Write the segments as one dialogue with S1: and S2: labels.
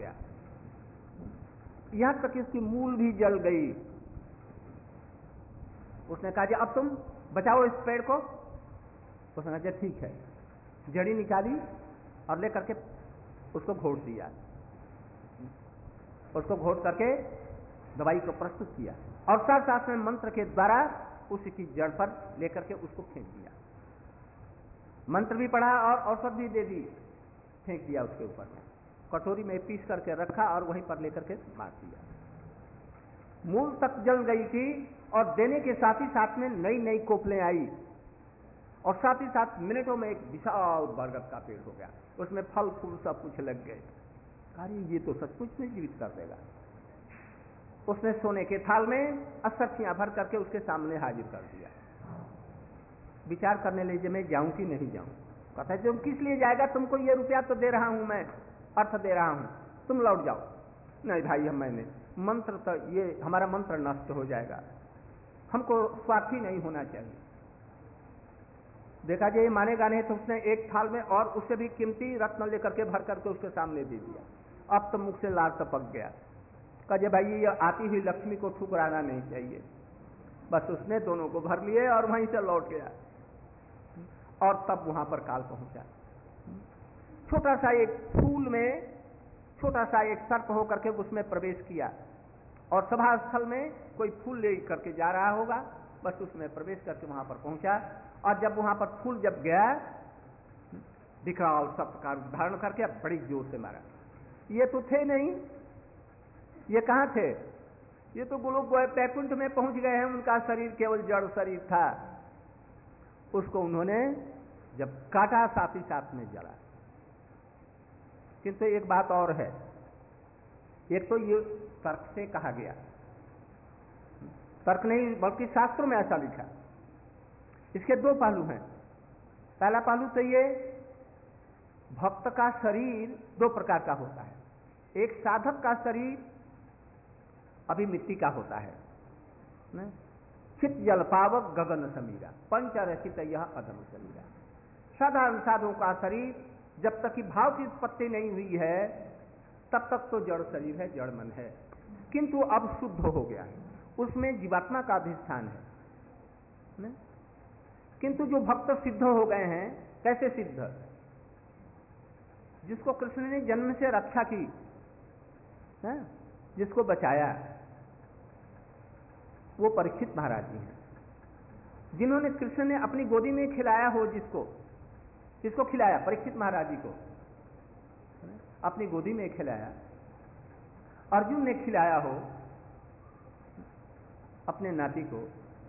S1: गया, यहां तक इसकी मूल भी जल गई। उसने कहा जी अब तुम बचाओ इस पेड़ को। उसने कहा ठीक है, जड़ी निकाली और लेकर के उसको घोट दिया, उसको घोट करके दवाई को प्रस्तुत किया और साथ साथ में मंत्र के द्वारा उसी की जड़ पर लेकर के उसको फेंक दिया। मंत्र भी पढ़ा और औषध भी दे दी, फेंक दिया उसके ऊपर में, कटोरी में पीस करके रखा और वहीं पर लेकर के मार दिया। मूल तक जल गई थी और देने के साथ ही साथ में नई नई कोपलें आई और साथ ही साथ मिनटों में एक विशाल बरगद का पेड़ हो गया, उसमें फल फूल सब कुछ लग गए। अरे ये तो सचमुच में जीवित कर देगा। उसने सोने के थाल में असरफियां भर करके उसके सामने हाजिर कर दिया। विचार करने लीजिए मैं जाऊं कि नहीं जाऊं। कहता है तुम किस लिए जाएगा, तुमको ये रुपया तो दे रहा हूं मैं, अर्थ दे रहा हूं, तुम लौट जाओ। नहीं भाई, हम मैंने मंत्र तो ये हमारा मंत्र नष्ट हो जाएगा, हमको स्वार्थी नहीं होना चाहिए। देखा जाए मानेगा नहीं तो उसने एक थाल में और उससे भी कीमती रत्न लेकर के भर करके उसके सामने दे दिया। अब तो मुख से लार टपक गया। कहे भाई ये आती हुई लक्ष्मी को ठुकराना नहीं चाहिए। बस उसने दोनों को भर लिए और वहीं से लौट गया और तब वहां पर काल पहुंचा। छोटा सा एक फूल में छोटा सा एक सर्प होकर के उसमें प्रवेश किया और सभा स्थल में कोई फूल ले करके जा रहा होगा, बस उसमें प्रवेश करके वहां पर पहुंचा और जब वहां पर फूल जब गया, विकराल सर्प का धारण करके बड़ी जोर से मारा। ये तो थे नहीं, ये कहां थे, ये तो गोलोक वैकुंठ में पहुंच गए हैं, उनका शरीर केवल जड़ शरीर था। उसको उन्होंने जब काटा साथ ही साथ में जला। किंतु एक बात और है, एक तो ये तर्क से कहा गया, तर्क नहीं बल्कि शास्त्रों में ऐसा लिखा। इसके दो पहलू हैं। पहला पहलू तो ये, भक्त का शरीर दो प्रकार का होता है। एक साधक का शरीर अभी मिट्टी का होता है, चित जल पावक गगन समीरा पंचरचित यह अधम शरीरा। साधारण साधुओं का शरीर जब तक कि भाव की उत्पत्ति नहीं हुई है तब तक तो जड़ शरीर है, जड़ मन है, किंतु अब शुद्ध हो गया है, उसमें जीवात्मा का अधिष्ठान है। किंतु जो भक्त सिद्ध हो गए हैं, कैसे सिद्ध, जिसको कृष्ण ने जन्म से रक्षा की है, जिसको बचाया, वो परीक्षित महाराज जी हैं, जिन्होंने कृष्ण ने अपनी गोदी में खिलाया हो, किसको खिलाया, परीक्षित महाराज जी को अपनी गोदी में खिलाया। अर्जुन ने खिलाया हो अपने नाती को।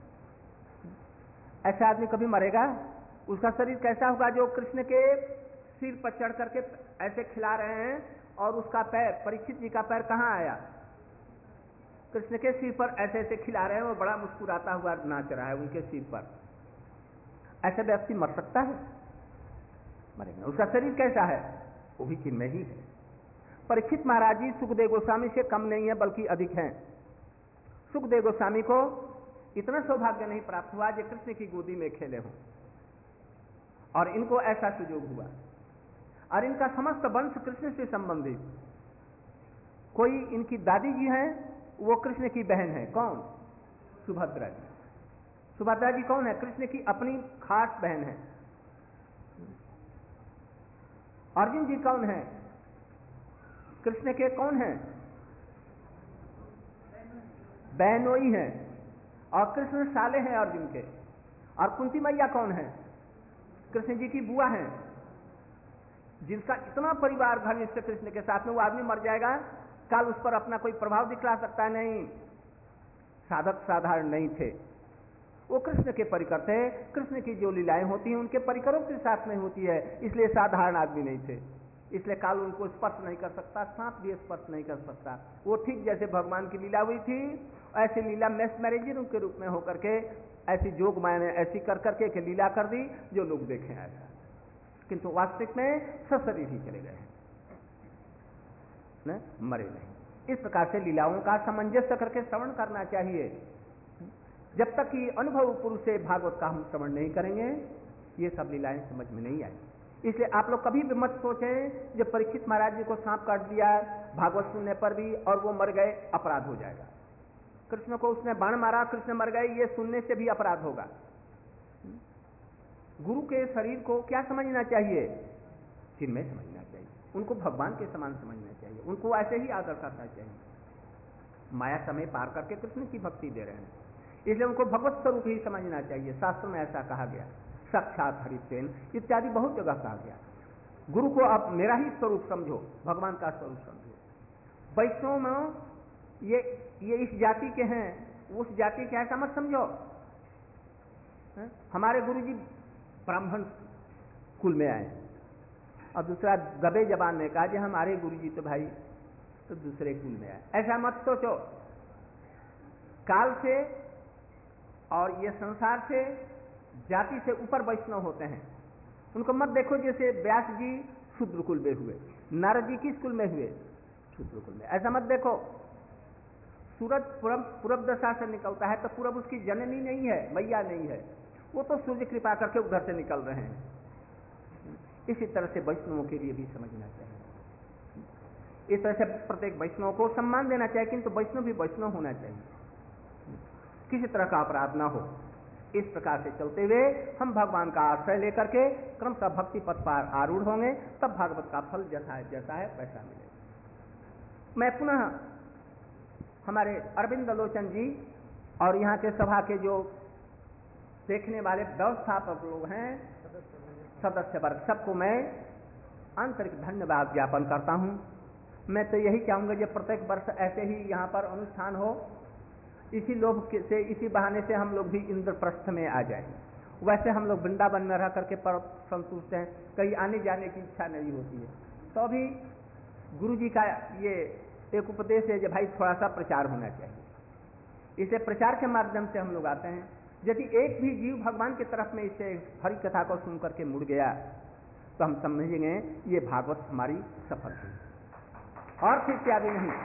S1: ऐसा आदमी कभी मरेगा? उसका शरीर कैसा होगा जो कृष्ण के सिर पर चढ़ करके ऐसे खिला रहे हैं और उसका पैर, परीक्षित जी का पैर कहां आया, कृष्ण के सिर पर ऐसे ऐसे खिला रहे हैं, वो बड़ा मुस्कुराता हुआ नाच रहा है उनके सिर पर। ऐसा व्यक्ति मर सकता है? मरेगा। उसका शरीर कैसा है? वो भी चिन्मय ही है। परीक्षित महाराज जी सुखदेव गोस्वामी से कम नहीं है, बल्कि अधिक हैं। सुखदेव गोस्वामी को इतना सौभाग्य नहीं प्राप्त हुआ जो कृष्ण की गोदी में खेले हों, और इनको ऐसा सुयोग हुआ। और इनका समस्त वंश कृष्ण से संबंधित। कोई इनकी दादी जी हैं, वो कृष्ण की बहन है। कौन? सुभद्रा जी। सुभद्रा जी कौन है? कृष्ण की अपनी खास बहन है। अर्जुन जी कौन है? कृष्ण के कौन हैं? बहनोई हैं, और कृष्ण साले हैं अर्जुन के। और कुंती मैया कौन है? कृष्ण जी की बुआ हैं, जिसका इतना परिवार घनिष्ठ कृष्ण के साथ में, वो आदमी मर जाएगा, कल उस पर अपना कोई प्रभाव दिखला सकता है? नहीं। साधक साधारण नहीं थे, वो कृष्ण के परिकर थे। कृष्ण की जो लीलाएं होती हैं उनके परिकरों के साथ में होती है, इसलिए साधारण आदमी नहीं थे। इसलिए काल उनको स्पर्श नहीं कर सकता, सांप भी स्पर्श नहीं कर सकता। वो ठीक जैसे भगवान की लीला हुई थी, ऐसी लीला मैसेंजर के रूप में होकर के ऐसी जोग माया ने ऐसी कर करके के लीला कर दी जो लोग देखें ऐसा, किंतु वास्तविक में सशरीर ही चले गए, मरे नहीं। इस प्रकार से लीलाओं का सामंजस्य करके श्रवण करना चाहिए। जब तक कि अनुभव पुरुष से भागवत का हम श्रवण नहीं करेंगे, ये सब लीलाएं समझ में नहीं आई। इसलिए आप लोग कभी भी मत सोचें जो परीक्षित महाराज जी को सांप काट दिया भागवत सुनने पर भी और वो मर गए, अपराध हो जाएगा। कृष्ण को उसने बाण मारा, कृष्ण मर गए, ये सुनने से भी अपराध होगा। गुरु के शरीर को क्या समझना चाहिए? चिन्मय समझना चाहिए, उनको भगवान के समान समझना चाहिए, उनको ऐसे ही आदर करना चाहिए। माया समय पार करके कृष्ण की भक्ति दे रहे हैं, इसलिए उनको भगवत स्वरूप ही समझना चाहिए। शास्त्र में ऐसा कहा गया, साक्षात हरिसेन इत्यादि बहुत जगह कहा गया। गुरु को आप मेरा ही स्वरूप समझो, भगवान का स्वरूप समझो। वैष्णव में ये इस जाति के हैं, उस जाति के ऐसा मत समझो। हमारे गुरु जी ब्राह्मण कुल में आए और दूसरा दबे जबान ने कहा कि हमारे गुरु जी तो भाई तो दूसरे कुल में आए। ऐसा मत सोचो। काल से और ये संसार से जाति से ऊपर वैष्णव होते हैं, उनको मत देखो। जैसे व्यास जी शूद्र कुल में हुए, नारद जी किस कुल में हुए? शूद्र कुल में। ऐसा मत देखो। सूरज पूरब दशा से निकलता है तो पूरब उसकी जननी नहीं है, मैया नहीं है, वो तो सूर्य कृपा करके उधर से निकल रहे हैं। इसी तरह से वैष्णवों के लिए भी समझना चाहिए। इस तरह से प्रत्येक वैष्णव को सम्मान देना चाहिए, किंतु वैष्णव भी वैष्णव होना चाहिए, किसी तरह का अपराध ना हो। इस प्रकार से चलते हुए हम भगवान का आश्रय लेकर के क्रमशः भक्ति पथ पर आरूढ़ होंगे, तब भागवत का फल जैसा है वैसा मिलेगा। मैं पुनः हमारे अरविंद लोचन जी और यहाँ के सभा के जो देखने वाले व्यवस्थापक लोग हैं, सदस्य वर्ग, सबको मैं आंतरिक धन्यवाद ज्ञापन करता हूँ। मैं तो यही चाहूँगा कि प्रत्येक वर्ष ऐसे ही यहाँ पर अनुष्ठान हो, इसी लोभ से, इसी बहाने से हम लोग भी इंद्रप्रस्थ में आ जाएं। वैसे हम लोग वृंदावन में रह करके पर संतुष्ट हैं, कहीं आने जाने की इच्छा नहीं होती है। तो अभी गुरु जी का ये एक उपदेश है कि भाई थोड़ा सा प्रचार होना चाहिए। इसे प्रचार के माध्यम से हम लोग आते हैं। यदि एक भी जीव भगवान की तरफ में इसे हरि कथा को सुन करके मुड़ गया तो हम समझेंगे ये भागवत हमारी सफल हुई, और फिर क्या भी नहीं।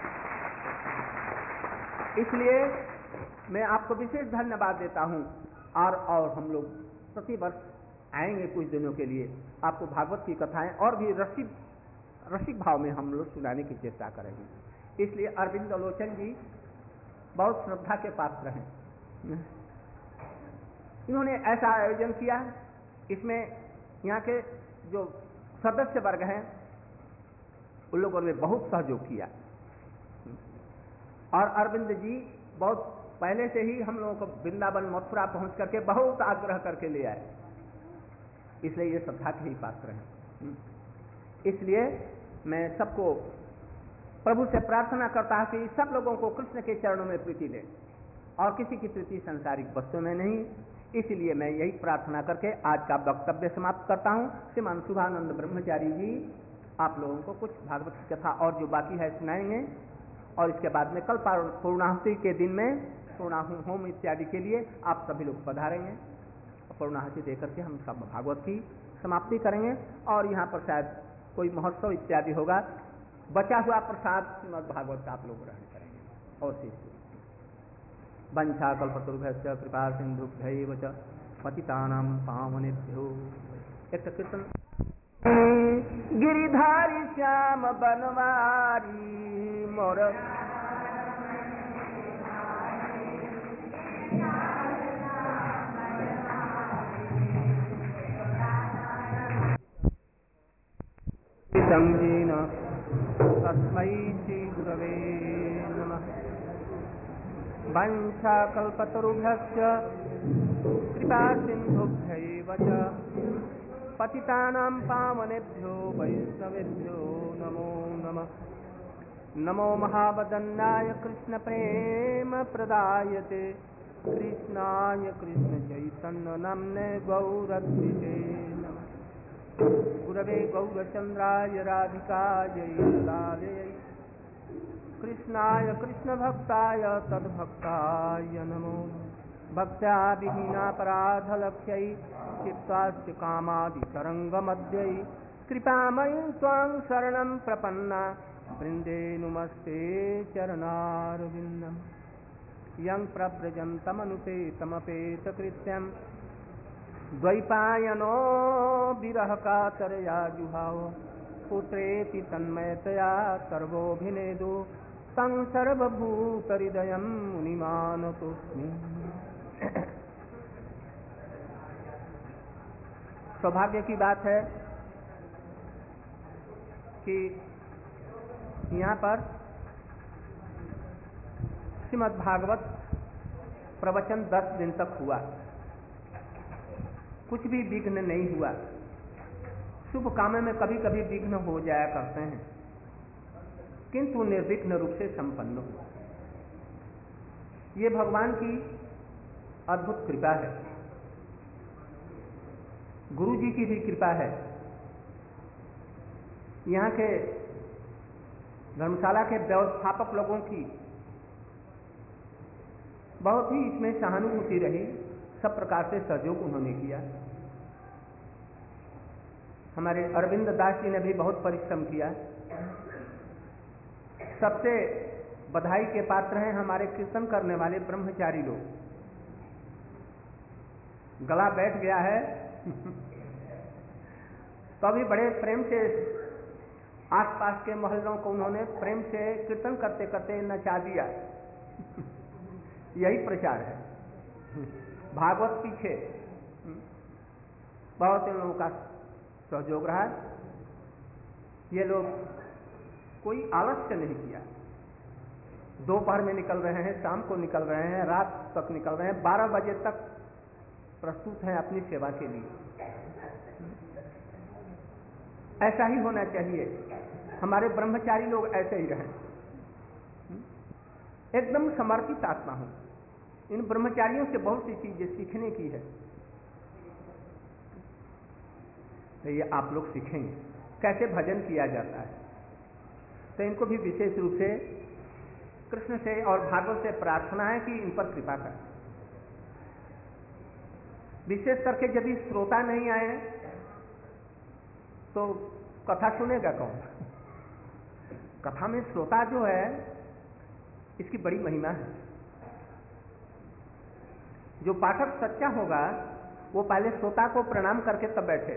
S1: इसलिए मैं आपको विशेष धन्यवाद देता हूं। और हम लोग प्रतिवर्ष आएंगे कुछ दिनों के लिए, आपको भागवत की कथाएं और भी रसिक भाव में हम लोग सुनाने की चेष्टा करेंगे। इसलिए अरविंद लोचन जी बहुत श्रद्धा के पात्र हैं। इन्होंने ऐसा आयोजन किया, इसमें यहाँ के जो सदस्य वर्ग हैं उन लोगों ने बहुत सहयोग किया, और अरविंद जी बहुत पहले से ही हम लोगों को वृंदावन मथुरा पहुंच करके बहुत आग्रह करके ले आए, इसलिए ये श्रद्धा के ही पात्र हैं। इसलिए मैं सबको प्रभु से प्रार्थना करता हूं कि सब लोगों को कृष्ण के चरणों में प्रीति दे और किसी की प्रीति सांसारिक वस्तु में नहीं। इसलिए मैं यही प्रार्थना करके आज का वक्तव्य समाप्त करता हूं। श्रीमान शुभानंद ब्रह्मचारी जी आप लोगों को कुछ भागवत की कथा और जो बाकी है सुनाएंगे, और इसके बाद में कल पूर्णाहुति के दिन में पूर्णाहु होम इत्यादि के लिए आप सभी लोग पधारेंगे और पूर्णाहुति देकर के हम सब भागवत की समाप्ति करेंगे। और यहाँ पर शायद कोई महोत्सव इत्यादि होगा, बचा हुआ प्रसाद श्रीमद् भागवत का आप लोग ग्रहण करेंगे। और शेष वंशा कल्पतरुभ्यश्च कृपा सिन्धुभ्यैव च पतितानां पावनेभ्यो। एक कीर्तन। गिरिधारी श्याम बनवारी मोर संजीन तस्मै श्री गुरवे नमः। वंशा कल्पतरुभ्यश्च कृपा सिन्धुभ्यैव च पतितानां पावनेभ्यो वैष्णवेभ्यो नमो नमः। नमो महावदन्नाय कृष्ण प्रेम प्रदायते कृष्णाय कृष्ण चैतन्य नाम्ने गौरद्विषे नमः। गुरवे गौरचन्द्राय राधिकायै लालयै कृष्णाय कृष्ण भक्ताय तद्भक्ताय नमो। भक्त्या विहीनापराधलक्ष्यै चित्तास्य कामादितरङ्गमद्यै कृपामयी त्वां शरणं प्रपन्ना वृन्दे नुमस्ते चरणारविन्दम्। यं प्रव्रजन्तमनुपेतमपेतकृत्यं द्वैपायनो विरह कातरया जुहाव पुत्रेति तन्मयतया सर्वोभिनेदु तं सर्वभूतहृदयं मुनिमानतोऽस्मि। सौभाग्य की बात है कि यहाँ पर श्रीमद् भागवत प्रवचन 10 दिन तक हुआ, कुछ भी विघ्न नहीं हुआ। शुभ काम में कभी कभी विघ्न हो जाया करते हैं, किंतु निर्विघ्न रूप से संपन्न हुआ। ये भगवान की अद्भुत कृपा है, गुरु जी की भी कृपा है। यहाँ के धर्मशाला के व्यवस्थापक लोगों की बहुत ही इसमें सहानुभूति रही, सब प्रकार से सहयोग उन्होंने किया। हमारे अरविंद दास जी ने भी बहुत परिश्रम किया। सबसे बधाई के पात्र हैं हमारे कीर्तन करने वाले ब्रह्मचारी लोग। गला बैठ गया है तो अभी बड़े प्रेम से आसपास के मोहल्लों को उन्होंने प्रेम से कीर्तन करते करते नचा दिया। यही प्रचार है। भागवत पीछे बहुत इन लोगों का सहयोग रहा। ये लोग कोई आलस्य नहीं किया, दोपहर में निकल रहे हैं, शाम को निकल रहे हैं, रात तक निकल रहे हैं, 12 बजे तक प्रस्तुत हैं अपनी सेवा के लिए। ऐसा ही होना चाहिए, हमारे ब्रह्मचारी लोग ऐसे ही रहें, एकदम समर्पित आत्मा हो। इन ब्रह्मचारियों से बहुत सी चीजें सीखने की है, तो ये आप लोग सीखेंगे कैसे भजन किया जाता है। तो इनको भी विशेष रूप से कृष्ण से और भागवत से प्रार्थना है कि इन पर कृपा करें। विशेष करके यदि श्रोता नहीं आए तो कथा सुनेगा कौन? कथा में श्रोता जो है इसकी बड़ी महिमा है। जो पाठक सच्चा होगा वो पहले श्रोता को प्रणाम करके तब बैठे।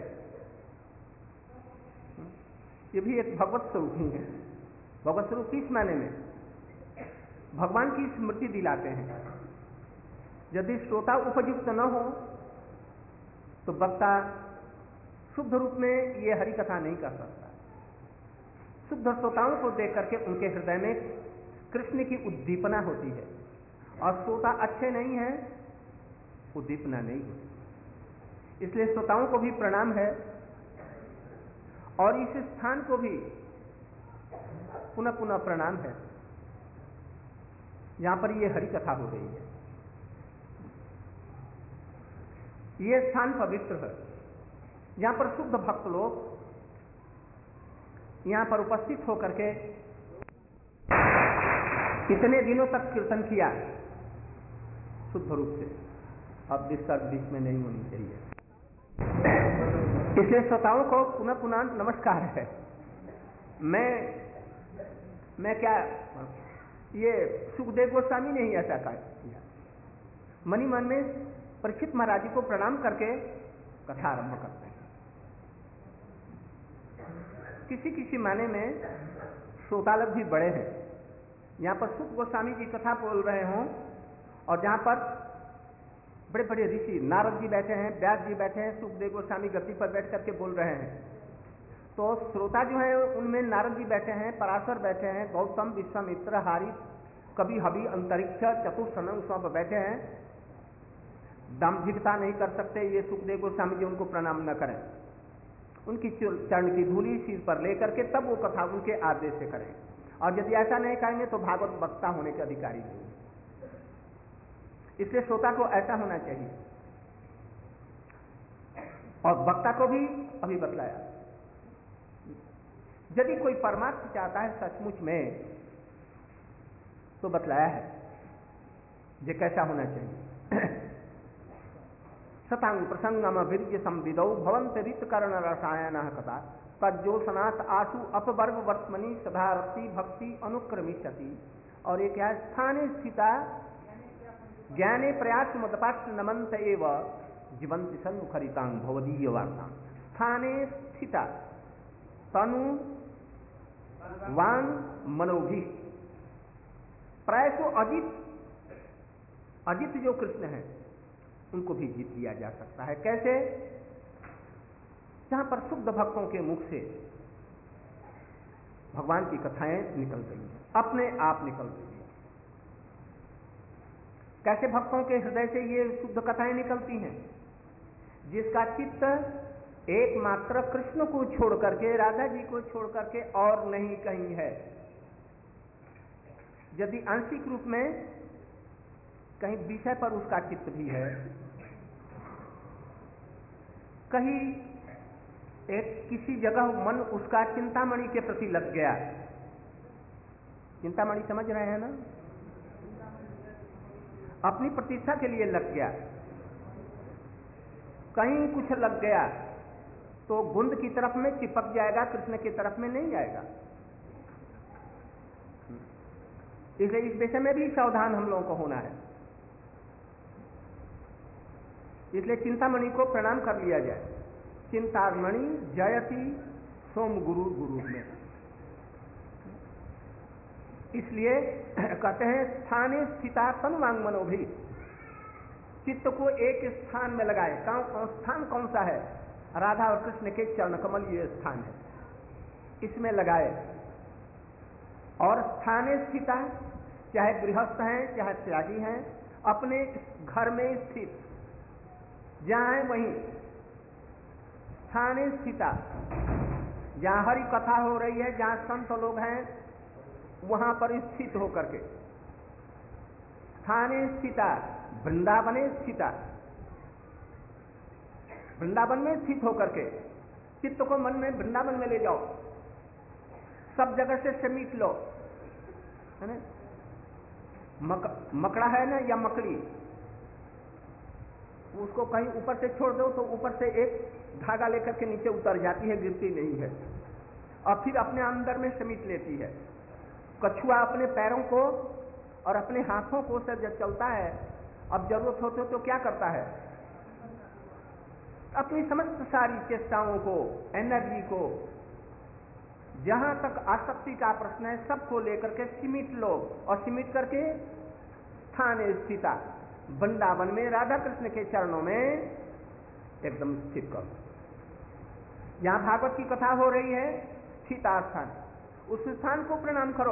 S1: ये भी एक भगवत स्वरूप ही है। भगवत स्वरूप किस माने में? भगवान की स्मृति दिलाते हैं। यदि श्रोता उपयुक्त न हो तो वक्ता शुद्ध रूप में ये हरि कथा नहीं कर सकता। शुद्ध श्रोताओं को देख करके उनके हृदय में कृष्ण की उद्दीपना होती है, और श्रोता अच्छे नहीं है, उद्दीपना नहीं होती। इसलिए श्रोताओं को भी प्रणाम है, और इस स्थान को भी पुनः पुनः प्रणाम है यहां पर ये हरि कथा हो रही है। ये स्थान पवित्र है, यहां पर शुद्ध भक्त लोग यहां पर उपस्थित होकर के इतने दिनों तक कीर्तन किया शुद्ध रूप से। अब डिस्टर्ब बीच में नहीं होनी चाहिए, इसलिए श्रोताओं को पुनः पुनः नमस्कार है। मैं क्या, ये सुखदेव गोस्वामी ने ही ऐसा किया। मनी मन में परीक्षित महाराज जी को प्रणाम करके कथा आरंभ करते हैं। किसी किसी माने में श्रोतालक भी बड़े हैं। यहां पर सुख गोस्वामी जी कथा बोल रहे हों, और जहां पर बड़े बड़े ऋषि नारद जी बैठे हैं, व्यास जी बैठे हैं, सुखदेव गोस्वामी गद्दी पर बैठ करके बोल रहे हैं, तो श्रोता जो है उनमें नारद जी बैठे हैं, पराशर बैठे हैं, गौतम, विश्वामित्र, हारी, कवि, हवि, अंतरिक्ष, चतुर्सनम सब बैठे हैं। दाम्भिकता नहीं कर सकते ये सुखदेव गोस्वामी जी उनको प्रणाम न करें। उनकी चरण की धूली सिर पर लेकर के तब वो कथा उनके आदेश से करें, और यदि ऐसा नहीं करेंगे तो भागवत वक्ता होने के अधिकारी नहीं। इसलिए श्रोता को ऐसा होना चाहिए, और वक्ता को भी अभी बतलाया। यदि कोई परमार्थ चाहता है सचमुच में तो बतलाया है ये कैसा होना चाहिए। शतांग प्रसंगम वीर्य संविदौ भवंत रित कर्ण रसायन कथा तज्जोषनाथ आशु अपवर्ग वर्तमनी सदारति भक्ति अनुक्रमिष्यति। और एक क्या स्थाने स्थिता ज्ञाने प्रयास मदपाठ नमंत एव जीवंती सन्मुखरितांग भवदीय वार्ता स्थाने स्थिता तनु वांग मनोभी। प्रायः अजित जो कृष्ण हैं उनको भी जीत लिया जा सकता है। कैसे? जहां पर शुद्ध भक्तों के मुख से भगवान की कथाएं निकल गई हैं, अपने आप निकल गई हैं। कैसे भक्तों के हृदय से ये शुद्ध कथाएं निकलती हैं? जिसका चित्त एकमात्र कृष्ण को छोड़ करके, राधा जी को छोड़ करके और नहीं कहीं है। यदि आंशिक रूप में कहीं विषय पर उसका चित्त भी है, कहीं एक किसी जगह मन उसका चिंतामणि के प्रति लग गया। चिंतामणि समझ रहे हैं ना? अपनी प्रतिष्ठा के लिए लग गया, कहीं कुछ लग गया तो गुंद की तरफ में चिपक जाएगा, कृष्ण की तरफ में नहीं जाएगा। इसलिए इस विषय में भी सावधान हम लोगों को होना है। इसलिए चिंतामणि को प्रणाम कर लिया जाए। चिंतामणि जयति सोम गुरु गुरु में। इसलिए कहते हैं स्थाने स्थिता तनुवांग मनोभी। चित्त को एक स्थान में लगाए। स्थान कौन सा है? राधा और कृष्ण के चरण कमल ये स्थान है, इसमें लगाए। और स्थाने स्थिता, चाहे गृहस्थ हैं चाहे त्यागी हैं, अपने घर में स्थित जहां है वहीं स्थाने स्थिता, जहां हरि कथा हो रही है, जहां संत लोग हैं वहां पर स्थित होकर के। स्थाने स्थिता वृंदावने स्थिता, वृंदावन में स्थित होकर के चित्त को मन में वृंदावन में ले जाओ, सब जगह से समेट लो, है ना? मकड़ा है ना या मकड़ी, उसको कहीं ऊपर से छोड़ दो तो ऊपर से एक धागा लेकर के नीचे उतर जाती है, गिरती नहीं है, और फिर अपने अंदर में समेट लेती है। कछुआ अपने पैरों को और अपने हाथों को से जब चलता है, अब जरूरत होती तो क्या करता है? अपनी समस्त सारी चेष्टाओं को, एनर्जी को, जहां तक आसक्ति का प्रश्न है सबको लेकर के सिमट लो, और सिमट करके स्थाने स्थिता वृंदावन में राधा कृष्ण के चरणों में एकदम स्थित करो। यहां भागवत की कथा हो रही है, स्थिता स्थान, उस स्थान को प्रणाम करो।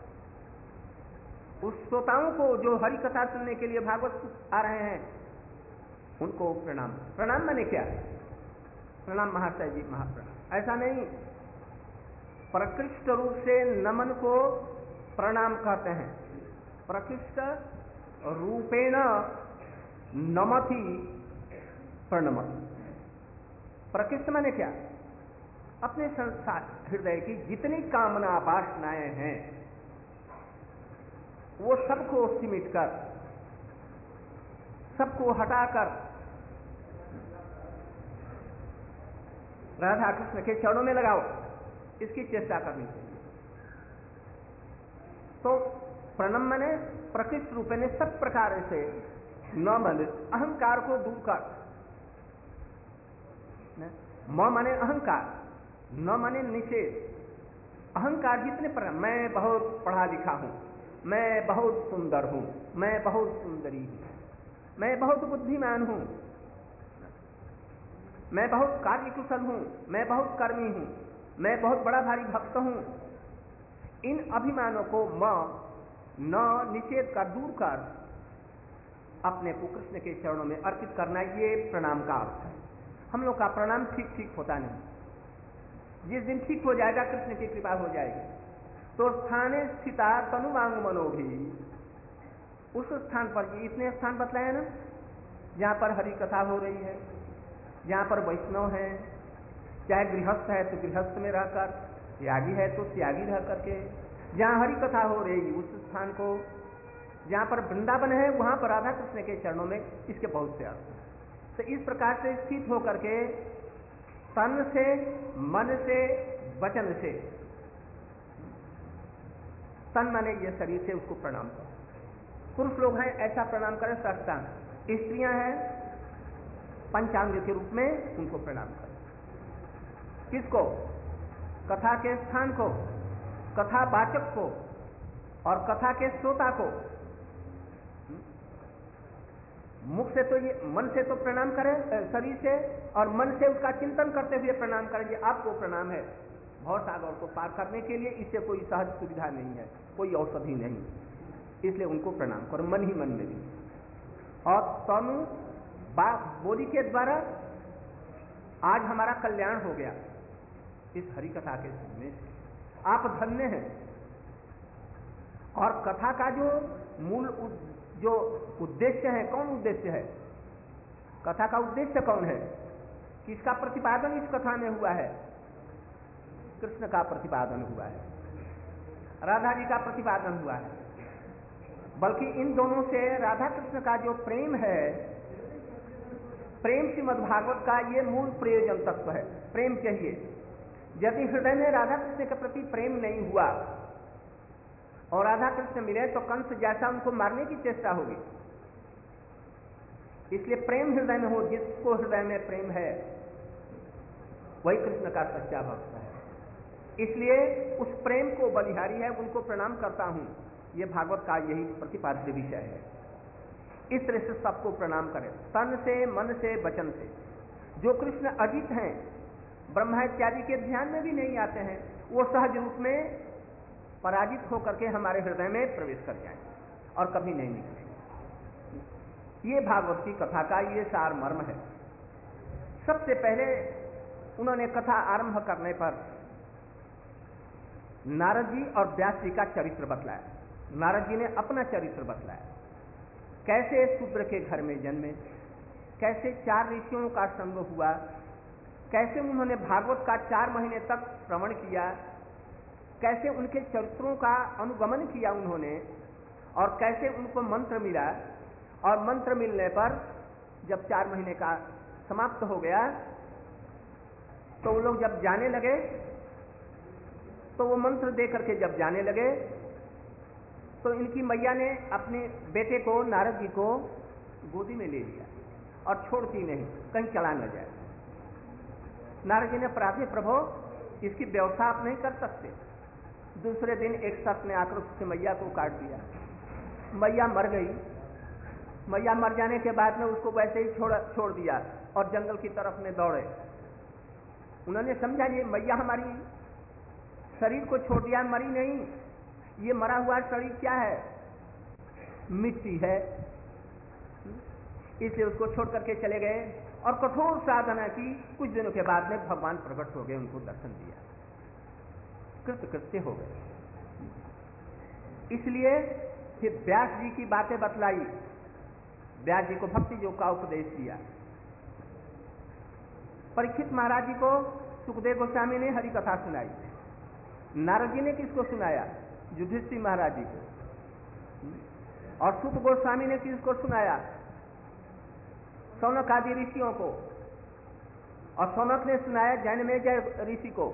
S1: उस श्रोताओं को जो हरि कथा सुनने के लिए भागवत आ रहे हैं उनको प्रणाम। प्रणाम माने क्या? प्रणाम महाशय जी, महाप्रणाम ऐसा नहीं, प्रकृष्ट रूप से नमन को प्रणाम कहते हैं। प्रकृष्ट रूपेण नमति प्रणमति। प्रकृष्ट माने क्या? अपने संसार हृदय की जितनी कामना वासनाएं हैं वो सबको सिमट कर, सबको हटाकर राधा कृष्ण के चरणों में लगाओ, इसकी चेष्टा करनी चाहिए। तो प्रणम मने प्रकृष्ट रूप ने सब प्रकार से न मन अहंकार को दूर कर। म माने अहंकार, न माने निषेध। अहंकार जितने पर, मैं बहुत पढ़ा लिखा हूं, मैं बहुत सुंदर हूं, मैं बहुत सुंदरी हूं, मैं बहुत बुद्धिमान हूं, मैं बहुत कार्यकुशल हूं, मैं बहुत कर्मी हूं, मैं बहुत बड़ा भारी भक्त हूं। इन अभिमानों को न निषेध कर, दूर कर, अपने को कृष्ण के चरणों में अर्पित करना, ये प्रणाम का अर्थ है। हम लोग का प्रणाम ठीक ठीक होता नहीं। जिस दिन ठीक हो जाएगा, कृष्ण की कृपा हो जाएगी। तो स्थाने स्थिता तनुवांग मनोभी, उस स्थान पर, इतने स्थान बतलाया ना, जहां पर हरि कथा हो रही है, जहां पर वैष्णव है, चाहे गृहस्थ है तो गृहस्थ में रहकर, त्यागी है तो त्यागी रह करके, जहां हरि कथा हो रही उस स्थान को, जहां पर वृंदावन है वहां पर राधा कृष्ण के चरणों में, इसके बहुत से अर्थ हैं। तो इस प्रकार से स्थित होकर के तन से, मन से, वचन से, तन माने ये शरीर से उसको प्रणाम करो। पुरुष लोग हैं ऐसा प्रणाम करें साष्टांग, स्त्रियां हैं पंचांग के रूप में उनको प्रणाम करें। किसको? कथा के स्थान को, कथावाचक को और कथा के श्रोता को। मुख से तो ये, मन से तो प्रणाम करें, शरीर से, और मन से उसका चिंतन करते हुए प्रणाम करें। ये आपको प्रणाम है। भव सागर को पार करने के लिए इससे कोई सहज सुविधा नहीं है, कोई औषधि नहीं, इसलिए उनको प्रणाम करो मन ही मन में भी। और तनु बोली के द्वारा आज हमारा कल्याण हो गया इस हरि कथा के सुनने से। आप धन्य हैं। और कथा का जो मूल जो उद्देश्य है, कौन उद्देश्य है? कथा का उद्देश्य कौन है? किसका प्रतिपादन इस कथा में हुआ है? कृष्ण का प्रतिपादन हुआ है, राधा जी का प्रतिपादन हुआ है। बल्कि इन दोनों से राधा कृष्ण का जो प्रेम है, प्रेम श्रीमद्भागवत का ये मूल प्रयोजन तत्व है। प्रेम चाहिए। यदि हृदय में राधा कृष्ण के प्रति प्रेम नहीं हुआ और राधा कृष्ण मिले तो कंस जैसा उनको मारने की चेष्टा होगी। इसलिए प्रेम हृदय में हो। जिसको हृदय में प्रेम है वही कृष्ण का सच्चा भक्त है। इसलिए उस प्रेम को बलिहारी है, उनको प्रणाम करता हूं। ये भागवत का यही प्रतिपाद्य विषय है। इस तरह से सबको प्रणाम करें, तन से, मन से, वचन से। जो कृष्ण अजित हैं, ब्रह्मा इत्यादि के ध्यान में भी नहीं आते हैं, वो सहज रूप में पराजित होकर के हमारे हृदय में प्रवेश कर जाएं और कभी नहीं निकलेंगे। ये भागवत की कथा का ये सार मर्म है। सबसे पहले उन्होंने कथा आरंभ करने पर नारद जी और व्यास जी का चरित्र बतलाया। नारद जी ने अपना चरित्र बतलाया, कैसे शूद्र के घर में जन्मे, कैसे 4 ऋषियों का संग हुआ, कैसे उन्होंने भागवत का 4 महीने तक श्रवण किया, कैसे उनके चरित्रों का अनुगमन किया उन्होंने, और कैसे उनको मंत्र मिला। और मंत्र मिलने पर जब 4 महीने का समाप्त हो गया तो वो लोग जब जाने लगे, तो वो मंत्र दे करके जब जाने लगे तो इनकी मैया ने अपने बेटे को, नारद जी को गोदी में ले लिया और छोड़ती नहीं, कहीं चला न जाए। नारद जी ने प्रार्थना, प्रभु इसकी व्यवस्था आप नहीं कर सकते। दूसरे दिन एक सर्प ने आकर उससे मैया को काट दिया। मैया मर गई। मैया मर जाने के बाद में उसको वैसे ही छोड़ दिया और जंगल की तरफ में दौड़े। उन्होंने समझा ये मैया हमारी शरीर को छोड़ दिया, मरी नहीं, ये मरा हुआ शरीर क्या है? मिट्टी है। इसलिए उसको छोड़ करके चले गए और कठोर साधना की। कुछ दिनों के बाद में भगवान प्रकट हो गए, उनको दर्शन दिया, कृत्य हो गए। इसलिए फिर व्यास जी की बातें बतलाई, व्यास जी को भक्ति योग का उपदेश दिया। परीक्षित महाराज जी को सुखदेव गोस्वामी ने हरि कथा सुनाई। नारद जी ने किसको सुनाया? युधिष्ठिर महाराज जी को। और सुख गोस्वामी ने किसको सुनाया? सौनक आदि ऋषियों को। और सौनक ने सुनाया जैनमेजय ऋषि को।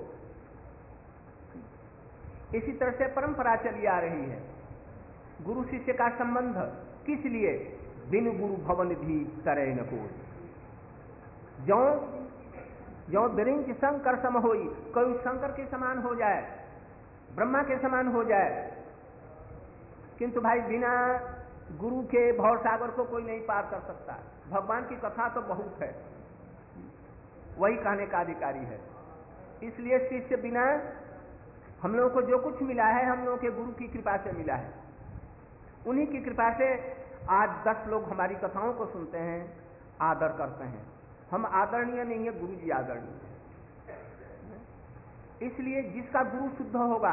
S1: इसी तरह से परंपरा चली आ रही है। गुरु शिष्य का संबंध किस लिए? बिनु गुरु भवन भी करे न कोई। जो बिरिंच शंकर सम होई, कोई शंकर के समान हो जाए, ब्रह्मा के समान हो जाए, किंतु भाई बिना गुरु के भव सागर को कोई नहीं पार कर सकता। भगवान की कथा तो बहुत है, वही कहने का अधिकारी है। इसलिए शिष्य बिना, हम लोगों को जो कुछ मिला है हम लोगों के गुरु की कृपा से मिला है। उन्हीं की कृपा से आज 10 लोग हमारी कथाओं को सुनते हैं, आदर करते हैं। हम आदरणीय नहीं है, गुरु जी आदरणीय है। इसलिए जिसका गुरु शुद्ध होगा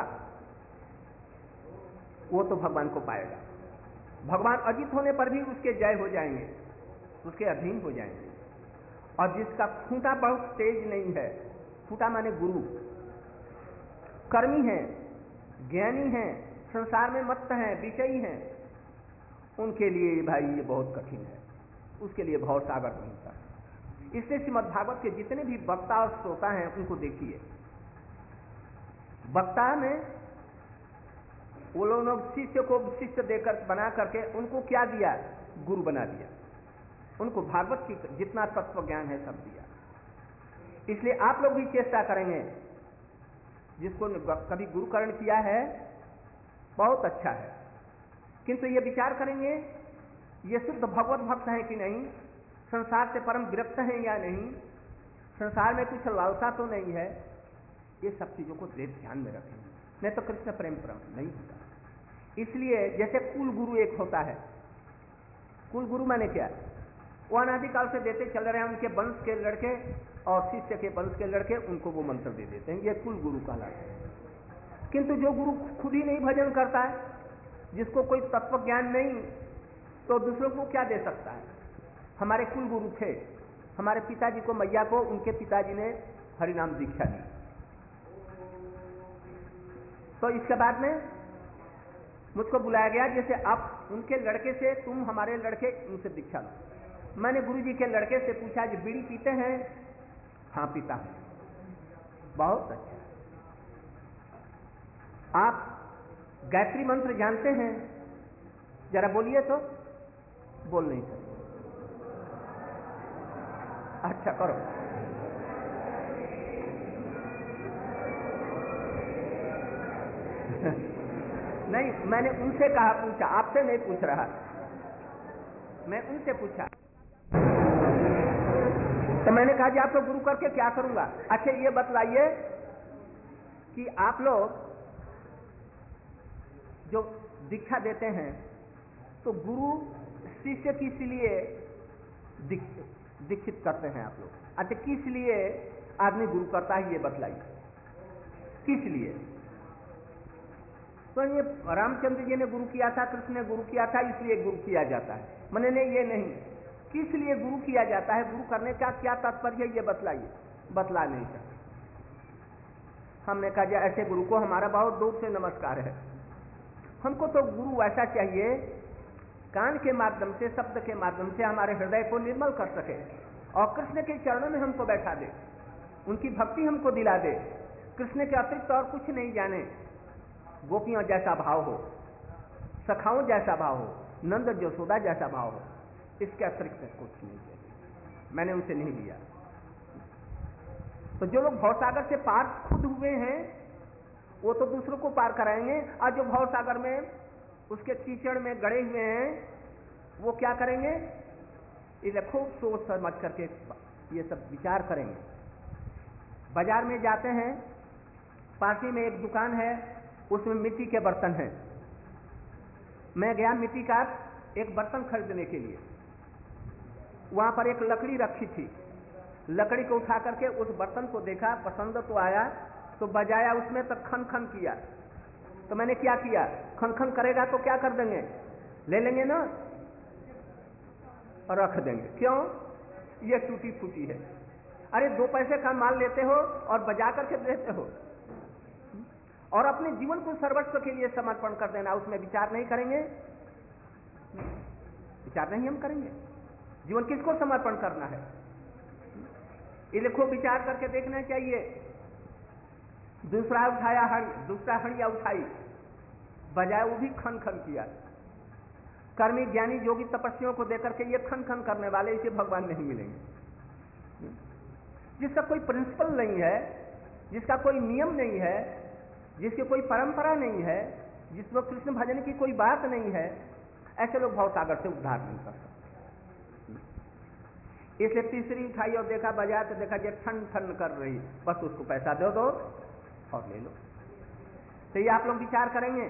S1: वो तो भगवान को पाएगा। भगवान अजित होने पर भी उसके जय हो जाएंगे, उसके अधीन हो जाएंगे। और जिसका खूंटा बहुत तेज नहीं है, खूंटा माने गुरु, कर्मी है, ज्ञानी है, संसार में मत्त हैं, विषयी हैं, उनके लिए भाई ये बहुत कठिन है, उसके लिए भव सागर नहीं होता। इसलिए श्रीमद्भागवत के जितने भी वक्ता और श्रोता हैं उनको देखिए। वक्ता में वो लोग शिष्य को शिष्य देकर बना करके उनको क्या दिया? गुरु बना दिया। उनको भागवत की जितना तत्व ज्ञान है सब दिया। इसलिए आप लोग भी चेष्टा करेंगे, जिसको कभी गुरुकरण किया है बहुत अच्छा है, किंतु ये विचार करेंगे ये शुद्ध भगवत भक्त है कि नहीं, संसार से परम विरक्त है या नहीं, संसार में कुछ लालसा तो नहीं है। ये सब चीजों को ध्यान में रखेंगे, नहीं तो कृष्ण प्रेम प्राप्त नहीं होता। इसलिए जैसे कुल गुरु एक होता है, कुल गुरु माने क्या, वो अनादिकाल से देते चल रहे हैं, उनके वंश के लड़के और शिष्य के वंश के लड़के उनको वो मंत्र दे देते हैं, ये कुल गुरु कहलाते हैं। किंतु जो गुरु खुद ही नहीं भजन करता है, जिसको कोई तत्व ज्ञान नहीं, तो दूसरों को क्या दे सकता है। हमारे कुल गुरु थे, हमारे पिताजी को, मैया को, उनके पिताजी ने हरिनाम दीक्षा दी, तो इसके बाद में मुझको बुलाया गया, जैसे आप उनके लड़के से तुम हमारे लड़के उनसे दीक्षा लो। मैंने गुरुजी के लड़के से पूछा कि बीड़ी पीते हैं? हाँ पीता हूं। बहुत अच्छा। आप गायत्री मंत्र जानते हैं? जरा बोलिए तो। बोल नहीं सकते। अच्छा करो। नहीं, मैंने उनसे कहा, पूछा, आपसे नहीं पूछ रहा, मैं उनसे पूछा। तो मैंने कहा कि आप लोग गुरु करके क्या करूंगा। अच्छा ये बतलाइए कि आप लोग जो दीक्षा देते हैं तो गुरु शिष्य किस लिए दीक्षित करते हैं आप लोग? अच्छा किस लिए आदमी गुरु करता है ये बतलाइए, किस लिए? तो ये रामचंद्र जी ने गुरु किया था, कृष्ण ने गुरु किया था, इसलिए गुरु किया जाता है। मैंने नहीं, ये नहीं, किस लिए गुरु किया जाता है, गुरु करने का क्या तात्पर्य है ये बतलाइए। बतला नहीं सकते। हमने कहा ऐसे गुरु को हमारा बहुत दूर से नमस्कार है, हमको तो गुरु ऐसा चाहिए कान के माध्यम से, शब्द के माध्यम से हमारे हृदय को निर्मल कर सके और कृष्ण के चरणों में हमको बैठा दे, उनकी भक्ति हमको दिला दे, कृष्ण के अतिरिक्त और कुछ नहीं जाने, गोपियों जैसा भाव हो, सखाओं जैसा भाव हो, नंद यशोदा जैसा भाव हो, इसके अतिरिक्त कुछ नहीं चाहिए। मैंने उनसे नहीं लिया। तो जो लोग भवसागर से पार खुद हुए हैं वो तो दूसरों को पार कराएंगे, और जो भवसागर में उसके कीचड़ में गड़े हुए हैं वो क्या करेंगे? इसे खूब सोच समझ करके ये सब विचार करेंगे। बाजार में जाते हैं, पास ही में एक दुकान है, उसमें मिट्टी के बर्तन हैं। मैं गया मिट्टी का एक बर्तन खरीदने के लिए, वहां पर एक लकड़ी रखी थी, लकड़ी को उठा करके उस बर्तन को देखा, पसंद तो आया तो बजाया उसमें, तो खन खन किया। तो मैंने क्या किया, खन खन करेगा तो क्या कर देंगे, ले लेंगे ना और रख देंगे। क्यों? ये टूटी फूटी है। अरे 2 पैसे का माल लेते हो और बजा करके देते हो, और अपने जीवन को सर्वस्व के लिए समर्पण कर देना, उसमें विचार नहीं करेंगे? विचार नहीं हम करेंगे। जीवन किसको समर्पण करना है ये देखो, विचार करके देखना चाहिए। दूसरा उठाया हड़ी, दूसरा हड़िया उठाई, बजाय वो भी खन खन किया। कर्मी ज्ञानी योगी तपस्वियों को देकर के ये खन खन करने वाले, इसे भगवान नहीं मिलेंगे। जिसका कोई प्रिंसिपल नहीं है, जिसका कोई नियम नहीं है, जिसकी कोई परंपरा नहीं है, जिसमें कृष्ण भजन की कोई बात नहीं है, ऐसे लोग भवसागर से उद्धार नहीं कर सकते। इसलिए तीसरी उठाई और देखा, बजाय तो देखा जो ठन ठन कर रही, बस उसको पैसा दे दो और ले लो। तो ये आप लोग विचार करेंगे।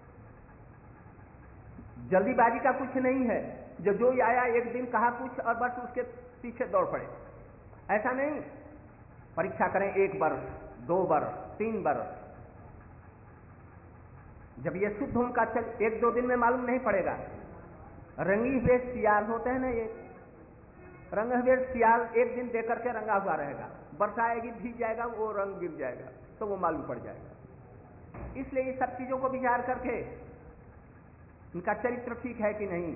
S1: जल्दीबाजी का कुछ नहीं है, जो आया एक दिन कहा कुछ और बस उसके पीछे दौड़ पड़े, ऐसा नहीं। परीक्षा करें 1 वर्ष, 2 वर्ष, 3 वर्ष। जब ये शुद्ध उनका 1-2 दिन में मालूम नहीं पड़ेगा। रंगी हुए सियाल होते हैं ना, ये रंग हुए सियाल 1 दिन देकर के रंगा हुआ रहेगा, वर्षा आएगी भीग जाएगा, वो रंग गिर जाएगा, तो वो मालूम पड़ जाएगा। इसलिए ये सब चीजों को विचार करके इनका चरित्र ठीक है कि नहीं,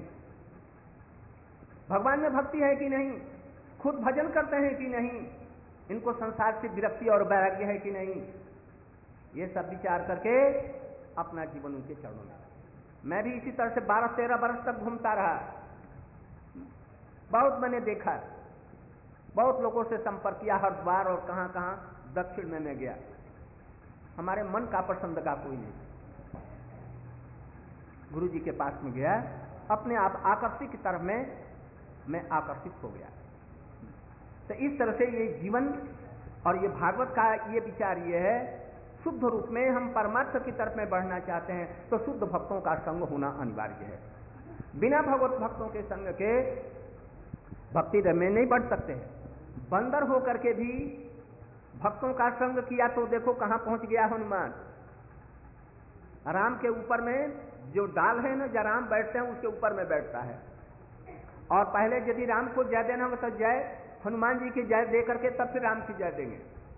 S1: भगवान में भक्ति है कि नहीं, खुद भजन करते हैं कि नहीं, इनको संसार से विरक्ति और वैराग्य है कि नहीं, ये सब विचार करके अपना जीवन उनके चरणों में। मैं भी इसी तरह से 12-13 वर्ष तक घूमता रहा, बहुत मैंने देखा, बहुत लोगों से संपर्क किया, हरिद्वार और कहां कहां दक्षिण में मैं गया, हमारे मन का पसंद का कोई नहीं। गुरु जी के पास में गया, अपने आप आकर्षित की तरफ में मैं आकर्षित हो गया। तो इस तरह से ये जीवन और ये भागवत का ये विचार ये है, शुद्ध रूप में हम परमार्थ की तरफ में बढ़ना चाहते हैं तो शुद्ध भक्तों का संग होना अनिवार्य है। बिना भगवत भक्तों के संग के भक्ति में नहीं बढ़ सकते हैं। बंदर होकर के भी भक्तों का संग किया तो देखो कहां पहुंच गया हनुमान। राम के ऊपर में जो डाल है ना, जब राम बैठते हैं उसके ऊपर में बैठता है। और पहले यदि राम को जय देना हो तो जय हनुमान जी की जय दे करके तब फिर राम की जय देंगे।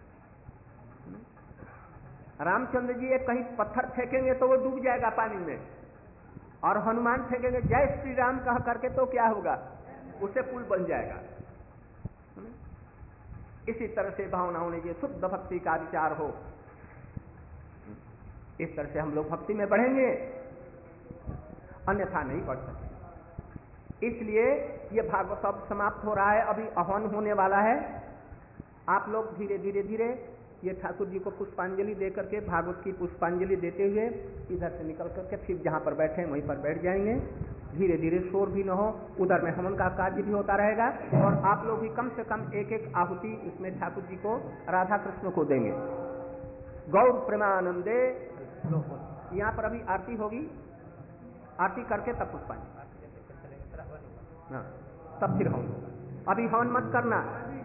S1: रामचंद्र जी एक कहीं पत्थर फेंकेंगे तो वो डूब जाएगा पानी में, और हनुमान फेंकेंगे जय श्री राम कह करके तो क्या होगा, उससे पुल बन जाएगा। इसी तरह से भावना होनी चाहिए, शुद्ध भक्ति का विचार हो। इस तरह से हम लोग भक्ति में बढ़ेंगे, अन्यथा नहीं बढ़ सकते। इसलिए ये भागवत अब समाप्त हो रहा है, अभी आह्वान होने वाला है। आप लोग धीरे धीरे धीरे ये ठाकुर जी को पुष्पांजलि देकर के, भागवत की पुष्पांजलि देते हुए इधर से निकल करके फिर जहां पर बैठे हैं वहीं पर बैठ जाएंगे। धीरे धीरे शोर भी न हो, उधर में हवन का कार्य भी होता रहेगा, और आप लोग भी कम से कम एक एक आहुति इसमें ठाकुर जी को, राधा कृष्ण को देंगे। गौर प्रेमानंदे। यहाँ पर अभी आरती होगी, आरती करके तब पुष्पांजलि, हाँ तब फिर हवन होगा। अभी हवन मत करना।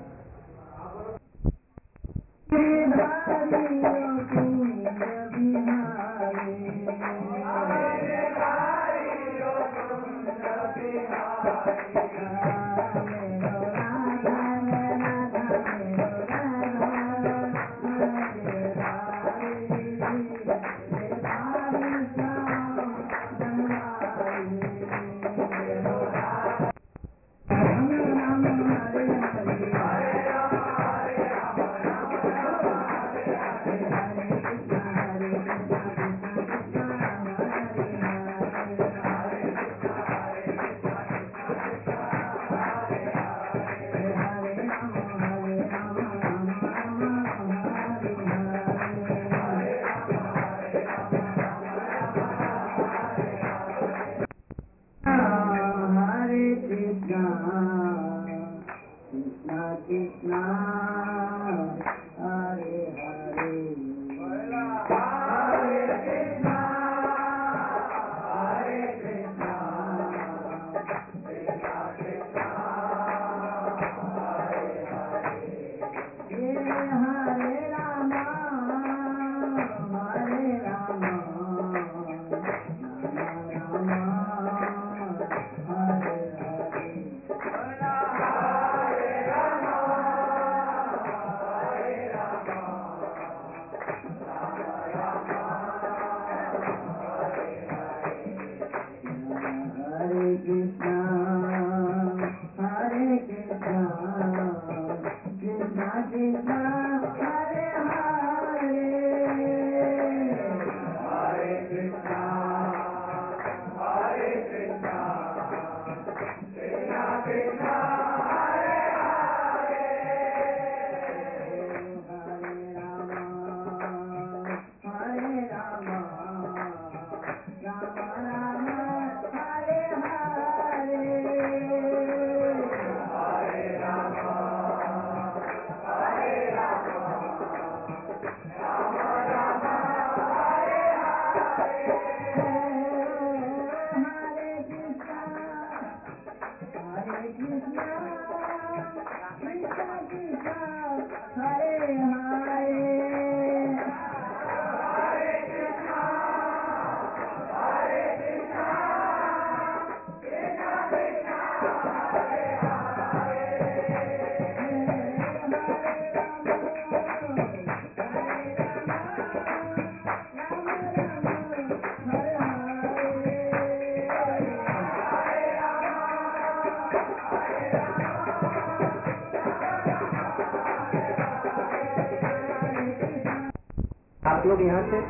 S1: आप लोग यहाँ से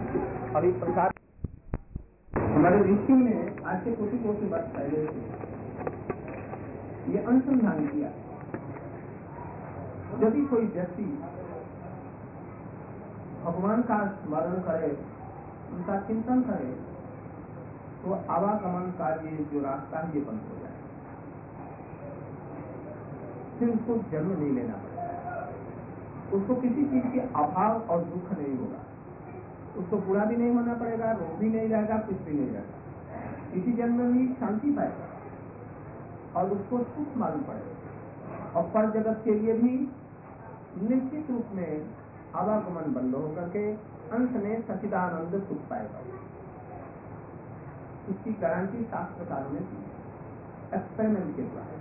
S1: अभी प्रसाद, हमारे ऋषि ने आज से कुछ वर्ष बाद पहले
S2: ये अनुसंधान किया। यदि कोई व्यक्ति भगवान का स्मरण करे, उनका चिंतन करे, तो आवागमन का ये जो रास्ता है ये बंद हो जाए, फिर उसको जन्म नहीं लेना पड़ेगा, उसको किसी चीज के अभाव और दुख नहीं होगा, उसको बुरा भी नहीं होना पड़ेगा, रोग भी नहीं रहेगा, कुछ भी नहीं रहेगा, इसी जन्म में भी शांति पाएगा और उसको सुख मालूम पड़ेगा। और पर जगत के लिए भी निश्चित रूप में आवागमन बंद होकर के अंत में सच्चिदानंद सुख पाएगा। इसकी गारंटी शास्त्रकारों ने दी, एक्सपेरिमेंट के द्वारा।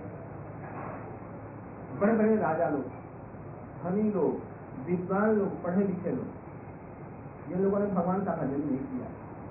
S2: बड़े बड़े राजा लोग, धनी लोग, विद्वान लोग, पढ़े लिखे लोग, जिन लोगों ने भगवान का भजन नहीं किया,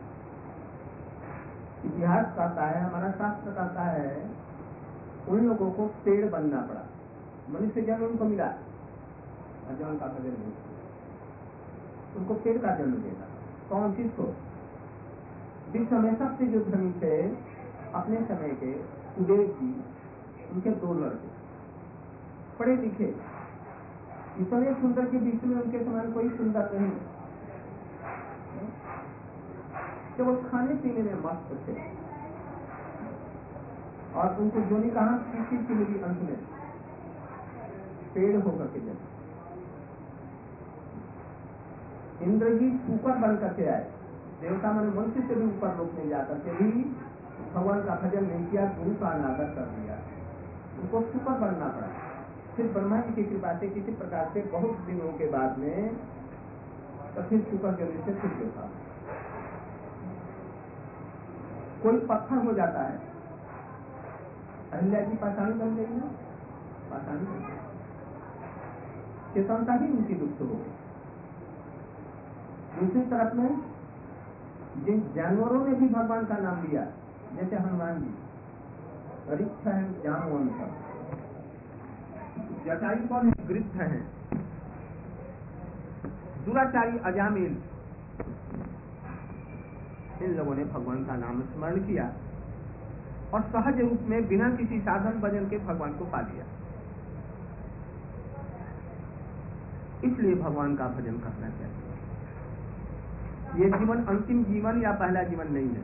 S2: इतिहास कहता है, हमारा शास्त्र कहता है, उन लोगों को पेड़ बनना पड़ा। मनुष्य जन्म उनको मिला, भगवान का भजन नहीं किया, उनको पेड़ का जन्म देना। कौन किसको? विश्व में सबसे जो धनी थे अपने समय के सुदेव जी, उनके 2 लड़के, पढ़े लिखे, इतने सुंदर के विश्व में उनके समान कोई सुंदर नहीं, केवल खाने पीने में मस्त थे। और उनको जो नहीं कहा किसी की मिली, अंत में पेड़ होकर के जन्म। इंद्र जी ऊपर बन करके आए, देवता मन मनुष्य से भी ऊपर लोग नहीं जाकर के भी भगवान का भजन नहीं किया, गुरु का अनादर कर दिया, उनको सुपर बनना पड़ा। फिर ब्रह्मा जी की कृपा से किसी प्रकार से बहुत दिनों के बाद में तो फिर सुपर जल्दी से फिर देखा, कोई पत्थर हो जाता है। अहिल्या जी पाषाण बन गई ना, पाषाण बन गई, चेतनता ही उनकी लुप्त हो गई। दूसरी तरफ में जिन जानवरों ने भी भगवान का नाम लिया, जैसे हनुमान जी, रिक्त है जानवंत, जटायु कौन है? गृध्र है, दुराचारी अजामिल, इन लोगों ने भगवान का नाम स्मरण किया और सहज रूप में बिना किसी साधन भजन के भगवान को पा लिया। इसलिए भगवान का भजन करना चाहिए। ये जीवन अंतिम जीवन या पहला जीवन नहीं है।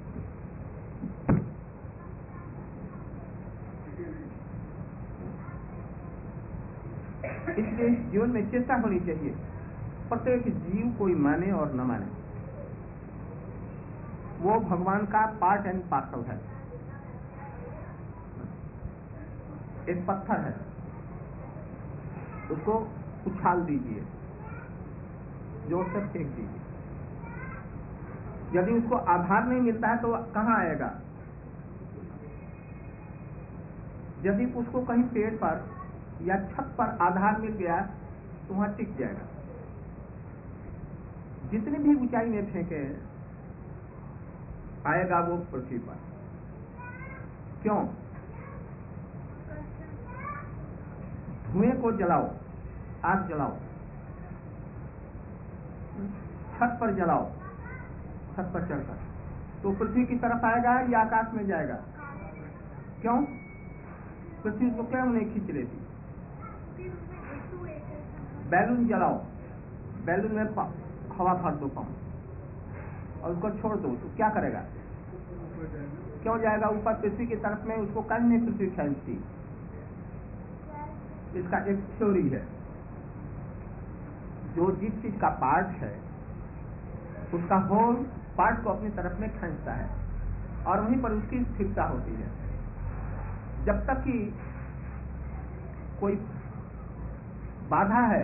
S2: इसलिए इस जीवन में चेष्टा होनी चाहिए, प्रत्येक जीव कोई माने और न माने, वो भगवान का पार्ट एंड पार्सल है। एक पत्थर है, उसको उछाल दीजिए, जोर से फेंक दीजिए, यदि उसको आधार नहीं मिलता है तो कहाँ आएगा? यदि उसको कहीं पेड़ पर या छत पर आधार मिल गया तो वहां टिक जाएगा। जितनी भी ऊंचाई में फेंके आएगा वो पृथ्वी पर। क्यों? धुएं को जलाओ, आग जलाओ, छत पर जलाओ, छत पर चढ़कर, तो पृथ्वी की तरफ आएगा या आकाश में जाएगा? क्यों? पृथ्वी को क्यों नहीं खींच लेती? बैलून जलाओ, बैलून में हवा भर दो पाँव और उसको छोड़ दो तो क्या करेगा? क्यों जाएगा ऊपर पृथ्वी की तरफ में? उसको कहीं नहीं पृथ्वी खींचती। इसका एक थ्योरी है, जो जिस चीज का पार्ट है उसका होल पार्ट को अपनी तरफ में खींचता है और वहीं पर उसकी स्थिरता होती है। जब तक कि कोई बाधा है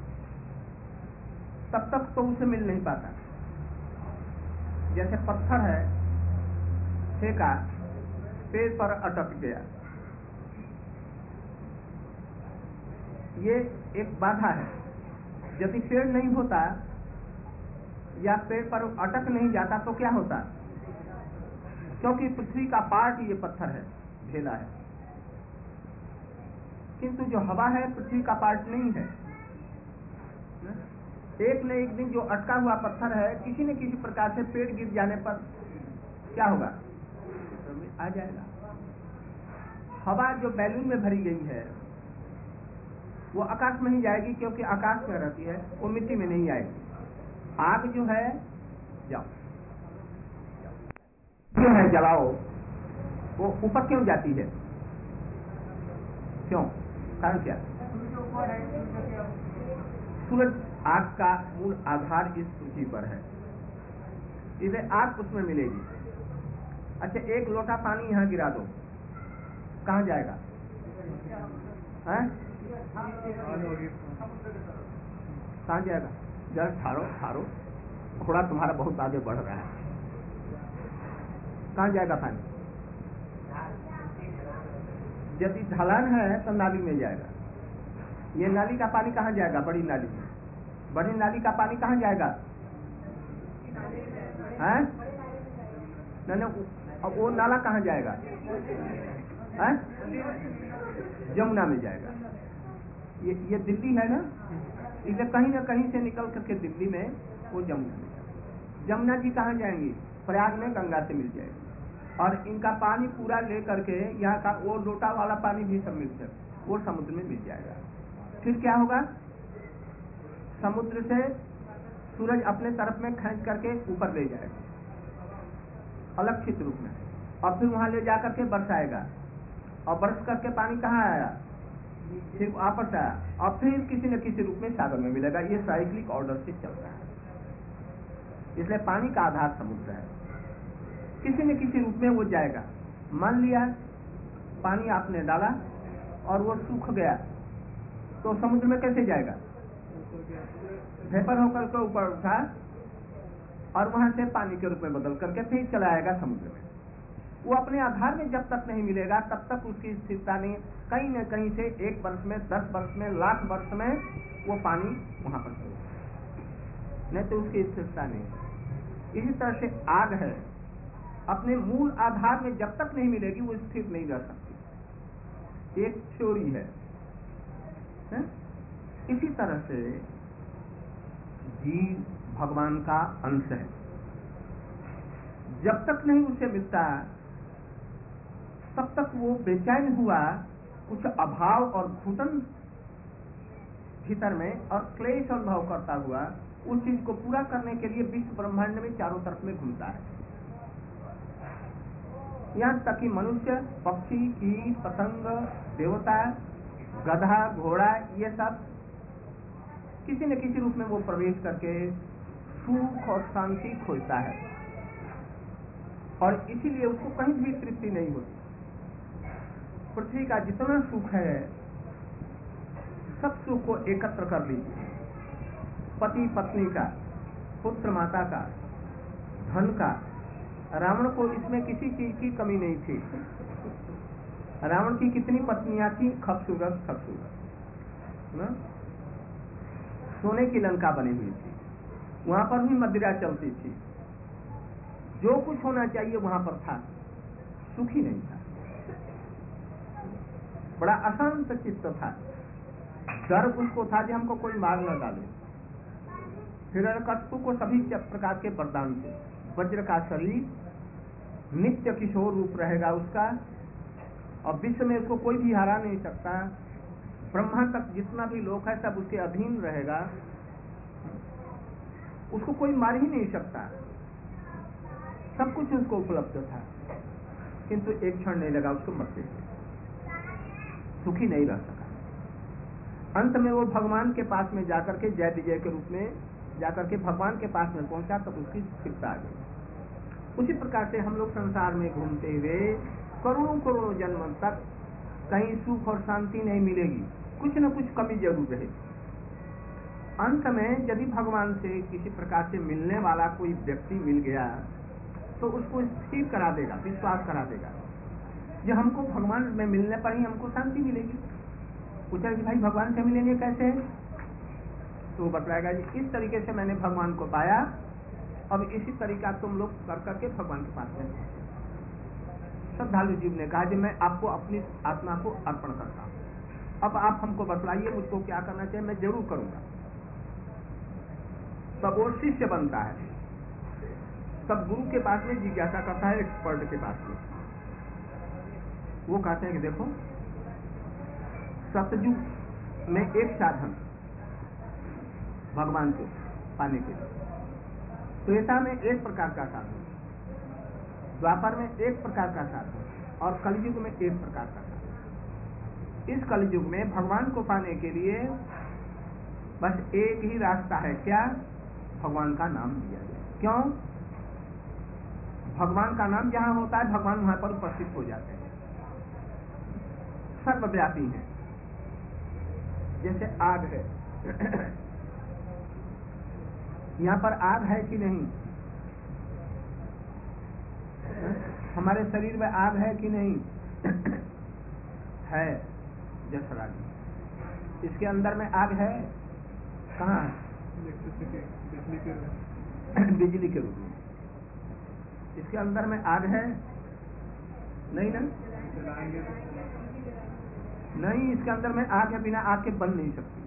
S2: तब तक तो उसे मिल नहीं पाता। जैसे पत्थर है, फेंका, पेड़ पर अटक गया, ये एक बाधा है। यदि पेड़ नहीं होता या पेड़ पर अटक नहीं जाता तो क्या होता? क्योंकि पृथ्वी का पार्ट ये पत्थर है, ढेला है, किंतु जो हवा है पृथ्वी का पार्ट नहीं है। एक न एक दिन जो अटका हुआ पत्थर है, किसी न किसी प्रकार से पेड़ गिर जाने पर क्या होगा? आ जाएगा।
S1: हवा जो बैलून में भरी गई है वो आकाश में ही जाएगी, क्योंकि आकाश में रहती है, वो मिट्टी में नहीं आएगी। आग जो है जाओ जो है जलाओ, वो ऊपर क्यों जाती है? क्यों? कारण क्या? सूरज आग का मूल आधार इस पृथ्वी पर है, इसे आग उसमें मिलेगी। अच्छा, एक लोटा पानी यहाँ गिरा दो, कहाँ जाएगा? कहाँ जाएगा? जरा ठारो ठारो, घोड़ा तुम्हारा बहुत आगे बढ़ रहा है। कहाँ जाएगा पानी? यदि ढलान है तो नाली में जाएगा। ये नाली का पानी कहाँ जाएगा? बड़ी नाली में। बड़ी नाली का पानी कहाँ जाएगा? हैं? अब वो नाला कहाँ जाएगा? हैं? जमुना में जाएगा। ये दिल्ली है ना, इसलिए कहीं ना कहीं से निकल करके दिल्ली में वो जमुना में जाएगा। जमुना जी कहाँ जाएंगी? प्रयाग में गंगा से मिल जाएगी। और इनका पानी पूरा ले करके यहाँ का वो लोटा वाला पानी भी सब मिल जाएगा, वो समुद्र में मिल जाएगा। फिर क्या होगा? समुद्र से सूरज अपने तरफ में खींच करके ऊपर ले जाएगा अलक्षित रूप में, और फिर वहां ले जाकर के बरसाएगा, और बरस करके पानी कहाँ आया? फिर वापस आया, और फिर किसी न किसी रूप में सागर में मिलेगा। ये साइक्लिक ऑर्डर से चल रहा है, इसलिए पानी का आधार समुद्र है। किसी न किसी रूप में वो जाएगा। मान लिया पानी आपने डाला और वो सूख गया, तो समुद्र में कैसे जाएगा? वेपर होकर के ऊपर उठा और वहां से पानी के रूप में बदल करके फिर चला आएगा समुद्र में। वो अपने आधार में जब तक नहीं मिलेगा तब तक उसकी स्थिरता नहीं। कहीं न कहीं से 1 वर्ष में, 10 वर्ष में, लाख वर्ष में वो पानी वहां पर चलेगा, नहीं तो उसकी स्थिरता नहीं। इसी तरह से आग है, अपने मूल आधार में जब तक नहीं मिलेगी वो स्थिर नहीं रह सकती। एक थ्योरी है? इसी तरह से जीव भगवान का अंश है। जब तक नहीं उसे मिलता तब तक वो बेचैन हुआ, कुछ अभाव और घुटन भीतर में और क्लेश अनुभव करता हुआ उस चीज को पूरा करने के लिए विश्व ब्रह्मांड में चारों तरफ में घूमता है। यहाँ तक कि मनुष्य, पक्षी, कीट, पतंग, देवता, गधा, घोड़ा, ये सब किसी न किसी रूप में वो प्रवेश करके सुख और शांति खोजता है, और इसीलिए उसको कहीं भी तृप्ति नहीं होती। पृथ्वी का जितना सुख है सब सुख को एकत्र कर लीजिए। पति पत्नी का, पुत्र माता का, धन का। रावण को इसमें किसी चीज की कमी नहीं थी। रावण की कितनी पत्नियां थी? खूबसूरत खूबसूरत, सोने की लंका बनी हुई थी, वहां पर भी मदिरा चलती थी, जो कुछ होना चाहिए वहां पर था, सुखी नहीं था, बड़ा अशांत चित्त था। डर उसको था कि हमको कोई मार न डाले। हिरण्यकश्यप को सभी प्रकार के वरदान थे। वज्र का शरीर, नित्य किशोर रूप रहेगा उसका, और विश्व में उसको कोई भी हरा नहीं सकता। ब्रह्मा तक जितना भी लोक है सब उसके अधीन रहेगा, उसको कोई मार ही नहीं सकता। सब कुछ उसको उपलब्ध था, किंतु एक क्षण नहीं लगा उसको मरते, सुखी नहीं रह सका। अंत में वो भगवान के पास में जाकर के जय विजय के रूप में जाकर के भगवान के पास में पहुंचा, तब उसकी स्थिरता आ गई। उसी प्रकार से हम लोग संसार में घूमते हुए करोड़ों करोड़ों जन्म तक कहीं सुख और शांति नहीं मिलेगी, कुछ न कुछ कमी जरूर रहेगी। अंत में यदि भगवान से किसी प्रकार से मिलने वाला कोई व्यक्ति मिल गया तो उसको स्थिर करा देगा, विश्वास करा देगा जो हमको भगवान में मिलने पर ही हमको शांति मिलेगी। पूछा कि भाई भगवान से मिलेंगे कैसे? तो वो बतलाएगा जी इस तरीके से मैंने भगवान को पाया, अब इसी तरीका तुम लोग कर करके भगवान के पास में। श्रद्धालु जीव ने कहा कि मैं आपको अपनी आत्मा को अर्पण करता हूं, अब आप हमको बतलाइए मुझको क्या करना चाहिए, मैं जरूर करूंगा। तब वो शिष्य बनता है, तब गुरु के पास में जिज्ञासा करता है, एक्सपर्ट के पास में। वो कहते हैं कि देखो, सतयुग में एक साधन भगवान को पाने के लिए, त्रेता में एक प्रकार का साधन, द्वापर में एक प्रकार का साधन और कलयुग में एक प्रकार का साधन। इस कलयुग में भगवान को पाने के लिए बस एक ही रास्ता है, क्या? भगवान का नाम लिया जाए। क्यों? भगवान का नाम जहां होता है भगवान वहां पर उपस्थित हो जाते हैं, सर्वव्यापी हैं। जैसे आग है, यहां पर आग है कि नहीं? हमारे शरीर में आग है कि नहीं? है। जसराज इसके अंदर में आग है, कहाँ है? बिजली के रूप में। इसके अंदर में आग है नहीं ना? नहीं, इसके अंदर में आग है, बिना आग के बन नहीं सकती।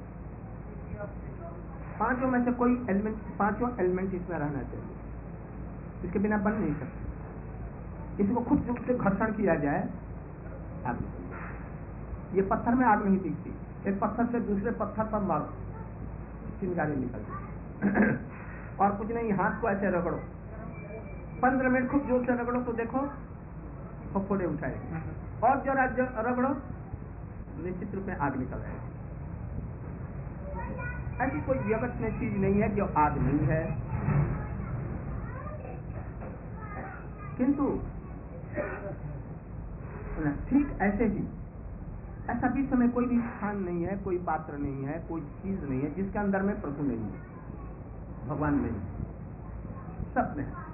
S1: पांचों में से कोई एलिमेंट, पांचों एलिमेंट इसमें रहना चाहिए, इसके बिना बन नहीं सकती। इसको खुद रूप से घर्षण किया जाए, आग। ये पत्थर में आग नहीं दिखती, एक पत्थर से दूसरे पत्थर पर मारो, चिंगारी निकलती। और कुछ नहीं, हाथ को ऐसे रगड़ो, 15 मिनट खूब जोर से रगड़ो तो देखो फफोड़े उठाएगी, और जरा रगड़ो निश्चित रूप में आग निकल आएगी। ऐसी कोई जगत में चीज नहीं है जो आग नहीं है। किंतु ठीक ऐसे ही ऐसा विश्व में कोई भी स्थान नहीं है, कोई पात्र नहीं है, कोई चीज नहीं है जिसके अंदर में प्रभु नहीं है, भगवान नहीं, सब में है।